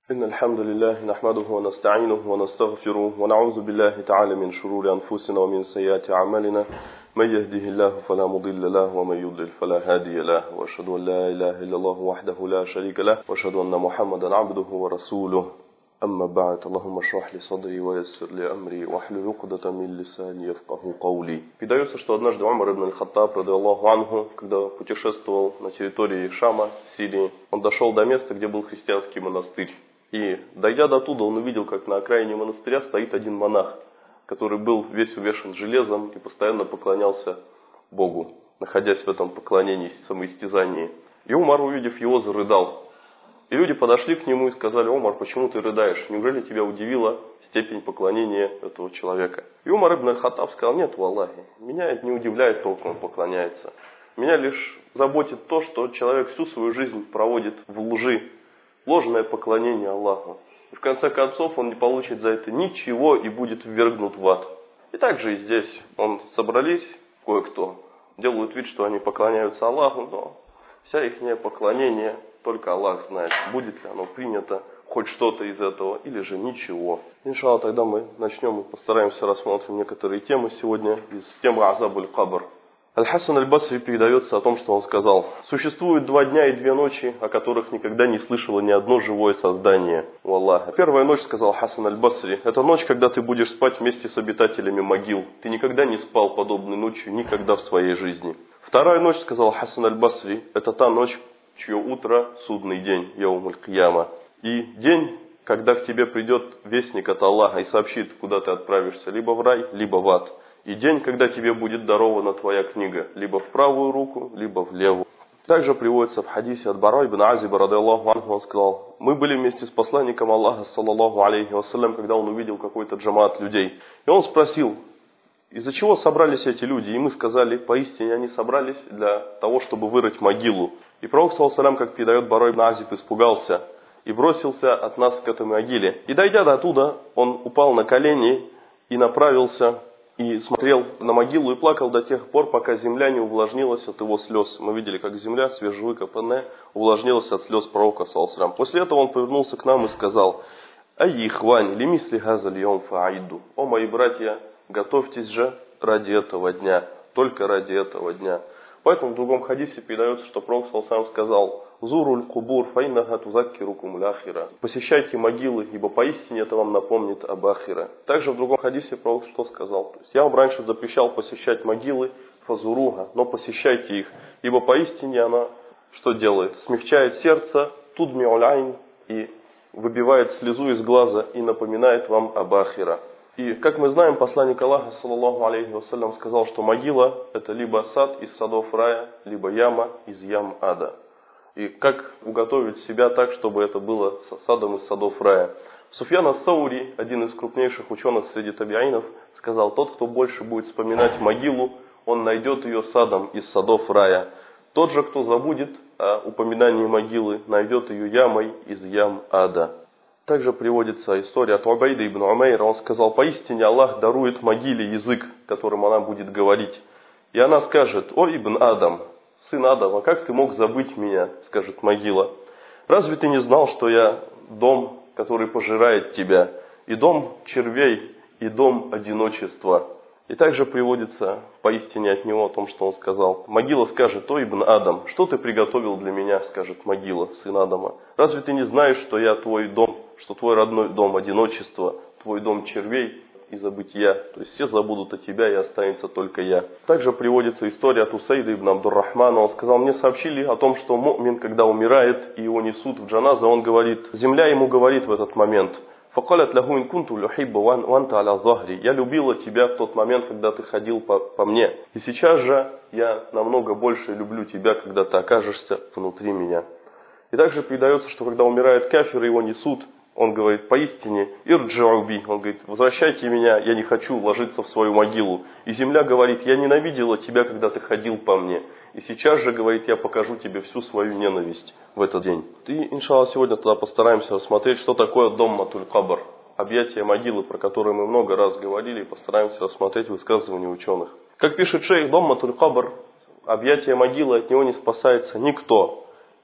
إن الحمد لله نحمده ونستعينه ونستغفره ونعوذ بالله تعالى من شرور أنفسنا ومن سيئات أعمالنا من يهده الله فلا مضل له ومن يضلل فلا هادي له وأشهد أن لا إله إلا الله وحده لا شريك له وأشهد أن محمدا عبده ورسوله أما بعد اللهم اشرح لي صدري ويسر لي أمري واحلل عقدة من لساني يفقهوا قولي. Передается, что однажды Умар ибн аль-Хаттаб, радиаллаху анху, когда путешествовал на территории Шама, Сирии, он дошел до места, где был христианский монастырь. И, дойдя до туда, он увидел, как на окраине монастыря стоит один монах, который был весь увешан железом и постоянно поклонялся Богу, находясь в этом поклонении, самоистязании. И Умар, увидев его, зарыдал. И люди подошли к нему и сказали: «Умар, почему ты рыдаешь? Неужели тебя удивила степень поклонения этого человека?» И Умар ибн аль-Хаттаб сказал: «Нет, валлахи, меня это не удивляет то, как он поклоняется. Меня лишь заботит то, что человек всю свою жизнь проводит в лжи, ложное поклонение Аллаху. И в конце концов он не получит за это ничего и будет ввергнут в ад». И также и здесь собрались кое-кто, делают вид, что они поклоняются Аллаху, но вся их поклонение только Аллах знает, будет ли оно принято, хоть что-то из этого, или же ничего. Иншаллах, тогда мы начнем и постараемся рассмотреть некоторые темы сегодня из темы Азабуль Кабр. Аль-Хасан аль-Басри передается о том, что он сказал: «Существует 2 дня и 2 ночи, о которых никогда не слышало ни одно живое создание у Аллаха. Первая ночь, сказал Хасан аль-Басри, это ночь, когда ты будешь спать вместе с обитателями могил. Ты никогда не спал подобной ночью никогда в своей жизни. Вторая ночь, сказал Хасан аль-Басри, это та ночь, чье утро – судный день, Яум аль-Кияма. И день, когда к тебе придет вестник от Аллаха и сообщит, куда ты отправишься, либо в рай, либо в ад. И день, когда тебе будет дарована твоя книга, либо в правую руку, либо в левую». Также приводится в хадисе от Бара ибн Азиба, радиаллаху анху, он сказал: «Мы были вместе с посланником Аллаха, саллаллаху алейхи вассалям, когда он увидел какой-то джамаат людей. И он спросил: из-за чего собрались эти люди?» И мы сказали: поистине они собрались для того, чтобы вырыть могилу. И пророк, саллаллаху алейхи, как передает Бара ибн Азиб, испугался и бросился от нас к этой могиле. И дойдя до оттуда, он упал на колени и направился и смотрел на могилу и плакал до тех пор, пока земля не увлажнилась от его слез. Мы видели, как земля, свежевыкопанная, увлажнилась от слез пророка, саллаллаху алейхи. После этого он повернулся к нам и сказал: «Ай ихвань, лимисли газаль йом фаиду». «О мои братья, готовьтесь же ради этого дня, только ради этого дня». Поэтому в другом хадисе передается, что пророк саллаллаху сказал: «Зуруль кубур файнаха тузаккирукум ляхира». «Посещайте могилы, ибо поистине это вам напомнит об ахире». Также в другом хадисе пророк что сказал? То есть: «Я вам раньше запрещал посещать могилы, фазуруха, но посещайте их, ибо поистине она что делает? Смягчает сердце, тудмиуляйн, и выбивает слезу из глаза и напоминает вам об ахире». И, как мы знаем, посланник Аллаха, саллаллаху алейхи вассалям, сказал, что могила – это либо сад из садов рая, либо яма из ям ада. И как уготовить себя так, чтобы это было садом из садов рая? Суфьян ас-Саури, один из крупнейших ученых среди табиинов, сказал: тот, кто больше будет вспоминать могилу, он найдет ее садом из садов рая. Тот же, кто забудет о упоминании могилы, найдет ее ямой из ям ада. Также приводится история от Убайда ибн Умейра. Он сказал: поистине Аллах дарует могиле язык, которым она будет говорить. И она скажет: «О Ибн Адам, сын Адама, как ты мог забыть меня?» Скажет могила: «Разве ты не знал, что я дом, который пожирает тебя, и дом червей, и дом одиночества?» И также приводится поистине от него о том, что он сказал. Могила скажет: «О Ибн Адам, что ты приготовил для меня?» Скажет могила, сын Адама: «Разве ты не знаешь, что я твой дом, что твой родной дом одиночества, твой дом червей и забытия?» То есть все забудут о тебя, и останется только я. Также приводится история от Усайда ибн Абдур-Рахмана. Он сказал: мне сообщили о том, что му'мин, когда умирает и его несут в джаназа, он говорит, земля ему говорит в этот момент: «Факалят лаху ин кунту люхибба ванта аля захри». «Я любила тебя в тот момент, когда ты ходил по мне. И сейчас же я намного больше люблю тебя, когда ты окажешься внутри меня». И также передается, что когда умирает кафир и его несут, он говорит: поистине, ирджауби, он говорит: возвращайте меня, я не хочу ложиться в свою могилу. И земля говорит: я ненавидела тебя, когда ты ходил по мне. И сейчас же, говорит, я покажу тебе всю свою ненависть в этот день. И, иншаллах, сегодня тогда постараемся рассмотреть, что такое Дамматуль Кабр, объятие могилы, про которое мы много раз говорили, и постараемся рассмотреть высказывания ученых. Как пишет шейх, Дамматуль Кабр, объятие могилы, от него не спасается никто.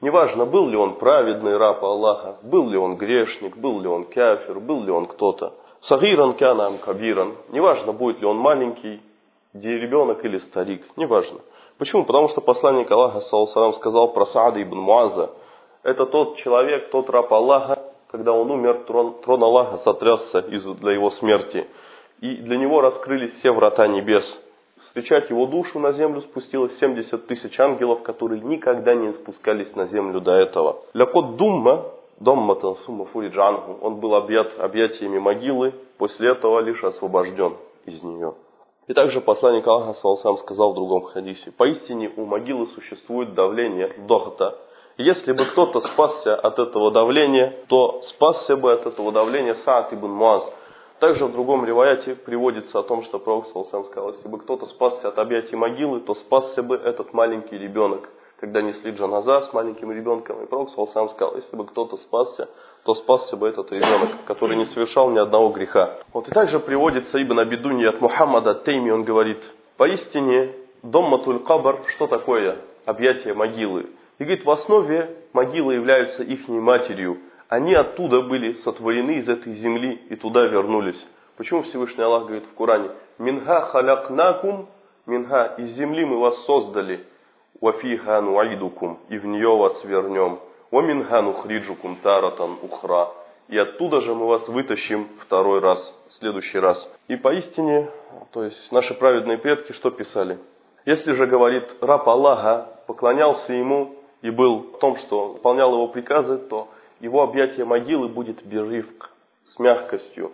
Неважно, был ли он праведный раб Аллаха, был ли он грешник, был ли он кафир, был ли он кто-то. Сагиран кянам кабиран. Неважно, будет ли он маленький, ребенок или старик. Неважно. Почему? Потому что посланник Аллаха, саллаллаху сказал про Саада ибн Муаза. Это тот человек, тот раб Аллаха, когда он умер, трон Аллаха сотрясся для его смерти. И для него раскрылись все врата небес. Встречать его душу на землю спустилось 70 тысяч ангелов, которые никогда не спускались на землю до этого. Лякот думма, домматан сумма фуриджангу, он был объят объятиями могилы, после этого лишь освобожден из нее. И также посланник Аллаха саллаллаху сказал в другом хадисе: поистине у могилы существует давление, дохта. Если бы кто-то спасся от этого давления, то спасся бы от этого давления Саад ибн Муаз. Также в другом риваяте приводится о том, что Пророк саллаллаху сказал: если бы кто-то спасся от объятий могилы, то спасся бы этот маленький ребенок. Когда несли джаназа с маленьким ребенком, и Пророк саллаллаху сказал: если бы кто-то спасся, то спасся бы этот ребенок, который не совершал ни одного греха. Вот и также приводится Ибн Абидуни от Мухаммада ат-Тайми, он говорит: поистине домматуль кабр, что такое объятие могилы? И говорит, в основе могилы являются ихней матерью. Они оттуда были сотворены из этой земли и туда вернулись. Почему Всевышний Аллах говорит в Коране: «Минха халякнакум», «Минха» из земли мы вас создали, «Вафиха нуайдукум», и в нее вас вернем, «Ва минха нухриджукум таратан ухра», и оттуда же мы вас вытащим второй раз, в следующий раз. И поистине, то есть наши праведные предки что писали? Если же, говорит, раб Аллаха поклонялся ему и был в том, что выполнял его приказы, то его объятие могилы будет бирифк, с мягкостью.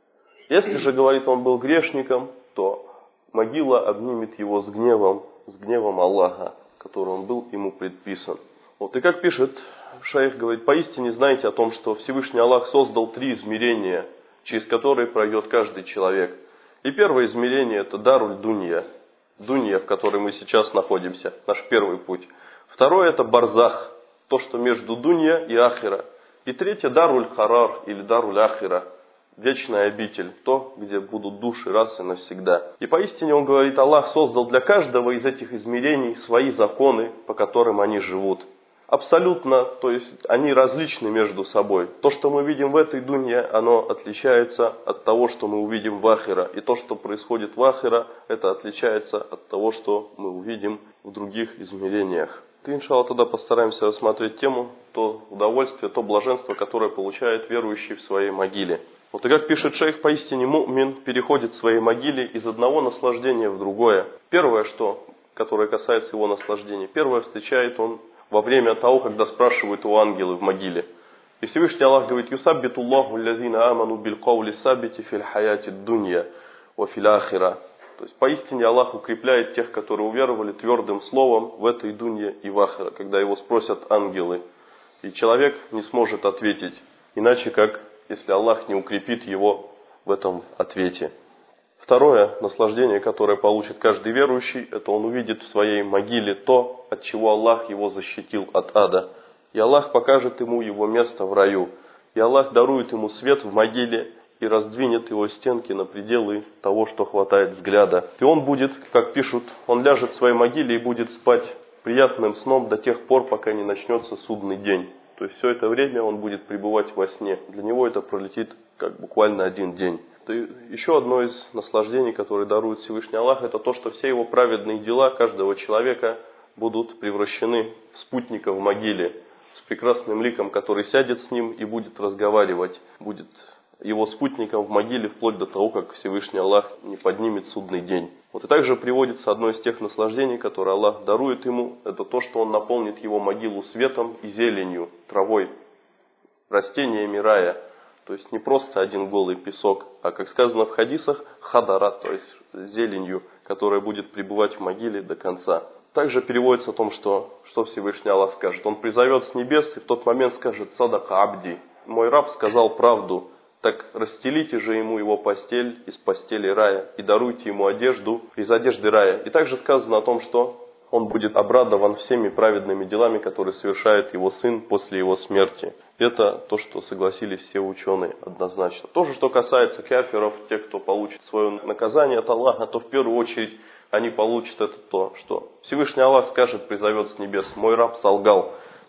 Если же, говорит, он был грешником, то могила обнимет его с гневом Аллаха, который он был ему предписан. Вот и как пишет шейх, говорит, поистине знайте о том, что Всевышний Аллах создал 3 измерения, через которые пройдет каждый человек. И первое измерение — это даруль дунья, дунья, в которой мы сейчас находимся, наш первый путь. Второе — это барзах, то, что между дунья и ахира. И третье — даруль харар или даруль ахира, вечная обитель, то, где будут души раз и навсегда. И поистине он говорит, Аллах создал для каждого из этих измерений свои законы, по которым они живут. Абсолютно, то есть они различны между собой. То, что мы видим в этой дунье, оно отличается от того, что мы увидим в ахира. И то, что происходит в ахира, это отличается от того, что мы увидим в других измерениях. И, иншаллах, тогда постараемся рассмотреть тему, то удовольствие, то блаженство, которое получает верующий в своей могиле. Вот и как пишет шейх, поистине му'мин переходит в своей могиле из одного наслаждения в другое. Первое, которое касается его наслаждения, первое встречает он во время того, когда спрашивают его ангелы в могиле. И Всевышний Аллах говорит: «Юсаббитуллаху аллазина аману билкаули саббити фил хаяти дунья ва фил ахира». То есть поистине Аллах укрепляет тех, которые уверовали, твердым словом в этой дунье и в ахира, когда его спросят ангелы. И человек не сможет ответить, иначе как если Аллах не укрепит его в этом ответе. Второе наслаждение, которое получит каждый верующий, это он увидит в своей могиле то, от чего Аллах его защитил от ада. И Аллах покажет ему его место в раю. И Аллах дарует ему свет в могиле и раздвинет его стенки на пределы того, что хватает взгляда. И он будет, как пишут, он ляжет в своей могиле и будет спать приятным сном до тех пор, пока не начнется судный день. То есть все это время он будет пребывать во сне. Для него это пролетит как буквально один день. Еще одно из наслаждений, которое дарует Всевышний Аллах, это то, что все его праведные дела каждого человека будут превращены в спутника в могиле, с прекрасным ликом, который сядет с ним и будет разговаривать, будет его спутником в могиле вплоть до того, как Всевышний Аллах не поднимет судный день. Вот и также приводится одно из тех наслаждений, которые Аллах дарует ему, это то, что он наполнит его могилу светом и зеленью, травой, растениями рая. То есть не просто один голый песок, а, как сказано в хадисах, хадара, то есть зеленью, которая будет пребывать в могиле до конца. Также переводится о том, что Всевышний Аллах скажет. Он призовет с небес и в тот момент скажет: «Садака абди». Мой раб сказал правду. Так расстелите же ему его постель из постели рая и даруйте ему одежду из одежды рая. И также сказано о том, что он будет обрадован всеми праведными делами, которые совершает его сын после его смерти. Это то, что согласились все ученые однозначно. То же, что касается кафиров, тех, кто получит свое наказание от Аллаха, то в первую очередь они получат это то, что Всевышний Аллах скажет, призовет с небес: «Мой раб солгал».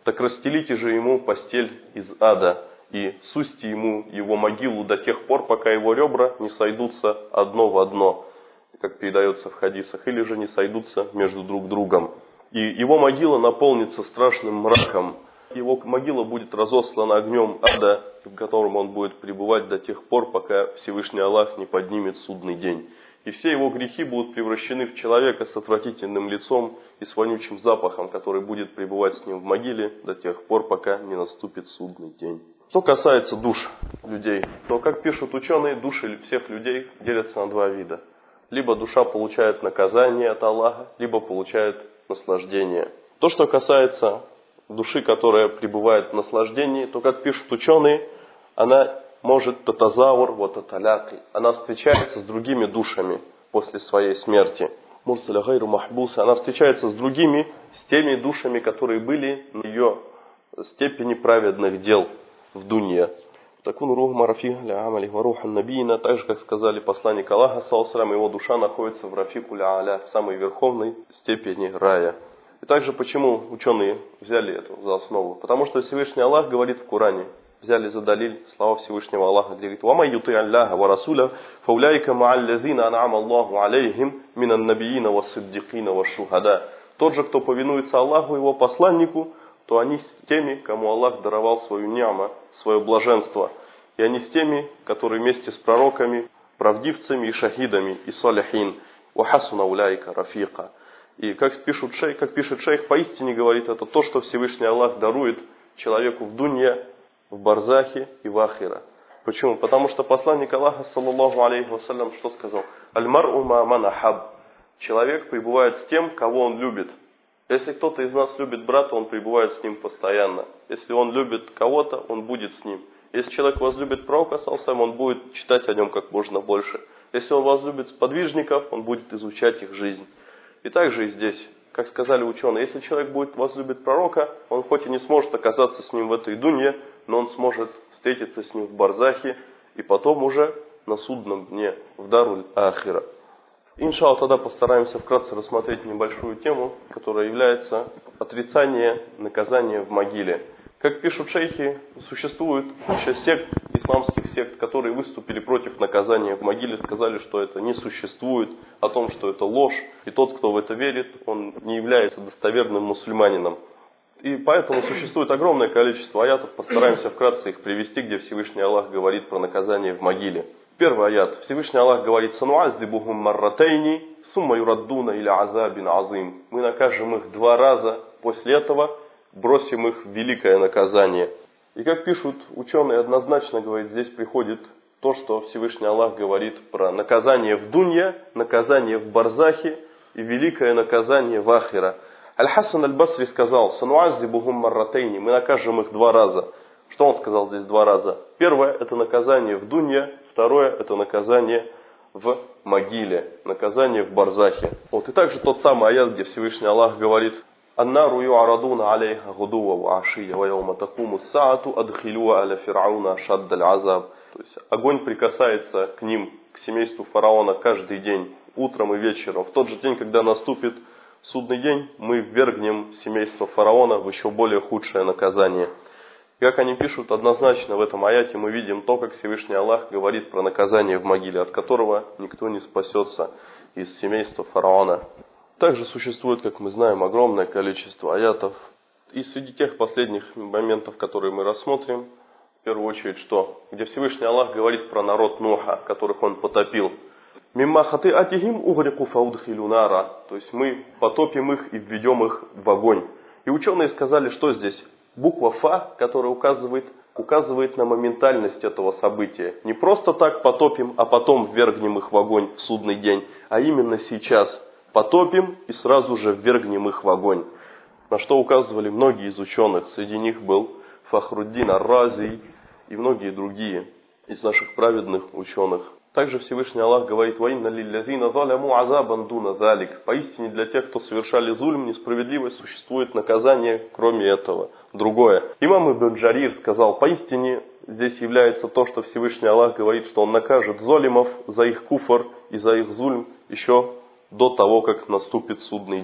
Так расстелите же ему постель из ада, и сусьте ему его могилу до тех пор, пока его ребра не сойдутся одно в одно, как передается в хадисах, или же не сойдутся между друг другом. И его могила наполнится страшным мраком. Его могила будет разослана огнем ада, в котором он будет пребывать до тех пор, пока Всевышний Аллах не поднимет судный день. И все его грехи будут превращены в человека с отвратительным лицом и с вонючим запахом, который будет пребывать с ним в могиле до тех пор, пока не наступит судный день. Что касается душ людей, то, как пишут ученые, души всех людей делятся на два вида. Либо душа получает наказание от Аллаха, либо получает наслаждение. То, что касается души, которая пребывает в наслаждении, то, как пишут ученые, она может татазаур, вот аталяки. Она встречается с другими душами после своей смерти. Мурсаля гайру махбуса. Она встречается с другими, с теми душами, которые были на ее степени праведных дел в дунья. Такун рух марафих ля амали варухан набийна. Так же, как сказали посланник Аллаха, саллаллаху, его душа находится в рафику ля аля, в самой верховной степени рая. И также почему ученые взяли это за основу? Потому что Всевышний Аллах говорит в Коране, взяли за далиль слова Всевышнего Аллаха, где говорит: «Вама юти Аллаха ва расуля, фауляйка ма'аллазина ан'ама Аллаху алейхим минан набиина ва сиддикина ва шухада». Тот же, кто повинуется Аллаху и его посланнику, то они с теми, кому Аллах даровал свою ни'ма, свое блаженство. И они с теми, которые вместе с пророками, правдивцами и шахидами, и салихин. «Ва хасуна уляйка рафиqa». И как пишет шейх, поистине говорит, это то, что Всевышний Аллах дарует человеку в дунья, в барзахе и в ахира. Почему? Потому что посланник Аллаха, саллаллаху алейхи вассалям, что сказал? «Аль-мар'у ма ман ахаб». Человек пребывает с тем, кого он любит. Если кто-то из нас любит брата, он пребывает с ним постоянно. Если он любит кого-то, он будет с ним. Если человек возлюбит пророка, саллаллаху, он будет читать о нем как можно больше. Если он возлюбит сподвижников, он будет изучать их жизнь. И также и здесь, как сказали ученые, если человек будет возлюбить пророка, он хоть и не сможет оказаться с ним в этой дунье, но он сможет встретиться с ним в барзахе и потом уже на судном дне, в даруль ахира. Иншаллах, тогда постараемся вкратце рассмотреть небольшую тему, которая является отрицание наказания в могиле. Как пишут шейхи, существует куча сект, исламских сект, которые выступили против наказания в могиле, сказали, что это не существует, о том, что это ложь, и тот, кто в это верит, он не является достоверным мусульманином. И поэтому существует огромное количество аятов, постараемся вкратце их привести, где Всевышний Аллах говорит про наказание в могиле. Первый аят. Всевышний Аллах говорит: «Сануаздибухум марратайни, сумма юраддуна иля азабин азим». Мы накажем их 2 раза, после этого бросим их в великое наказание. И как пишут ученые, однозначно, говорит, здесь приходит то, что Всевышний Аллах говорит про наказание в дунья, наказание в барзахе и великое наказание в ахира. Аль-Хасан аль-Басри сказал: «Сануаздибухум марратайни». Мы накажем их 2 раза. Что он сказал здесь 2 раза? Первое – это наказание в дунья, второе – это наказание в могиле, наказание в барзахе. Вот и также тот самый аят, где Всевышний Аллах говорит: «Аннару ю'арадуна алейха гудуа ва ашия ва яума такуму саату адхилуа аля фирауна ашаддаль азаб». То есть огонь прикасается к ним, к семейству фараона каждый день, утром и вечером. В тот же день, когда наступит судный день, мы ввергнем семейство фараона в еще более худшее наказание. И как они пишут, однозначно в этом аяте мы видим то, как Всевышний Аллах говорит про наказание в могиле, от которого никто не спасется из семейства фараона. Также существует, как мы знаем, огромное количество аятов. И среди тех последних моментов, которые мы рассмотрим, в первую очередь, что? Где Всевышний Аллах говорит про народ Нуха, которых он потопил. «Мимма хатиатихим угрику фаудхилю нара». То есть мы потопим их и введем их в огонь. И ученые сказали, что здесь? Буква «фа», которая указывает на моментальность этого события. Не просто так потопим, а потом ввергнем их в огонь в судный день, а именно сейчас потопим и сразу же ввергнем их в огонь. На что указывали многие из ученых. Среди них был Фахруддин ар-Рази и многие другие из наших праведных ученых. Также Всевышний Аллах говорит: «Ваинна лиллязина заляму азабан дуна залик». Поистине для тех, кто совершали зульм, несправедливость, существует наказание, кроме этого. Другое. Имам Ибн Джарир сказал: поистине здесь является то, что Всевышний Аллах говорит, что он накажет золимов за их куфр и за их зульм еще до того, как наступит судный день.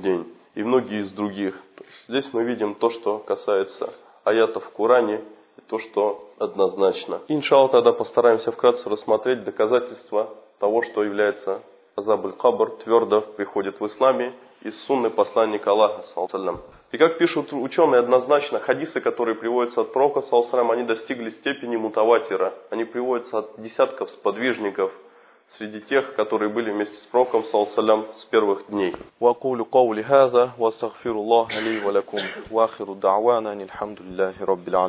и многие из других. То есть здесь мы видим то, что касается аятов в Коране, и то, что однозначно. Иншаллах, тогда постараемся вкратце рассмотреть доказательства того, что является азаб аль-кабр, твердо приходит в исламе из сунны посланника Аллаха, саллаллаху. И как пишут ученые, однозначно хадисы, которые приводятся от пророка, саллаллаху, они достигли степени мутаватира. Они приводятся от десятков сподвижников, среди тех, которые были вместе с пророком, саллаллаху, с первых дней. وأقول قولي هذا وأستغفر الله لي ولكم وآخر دعوانا الحمد لله رب العالمين.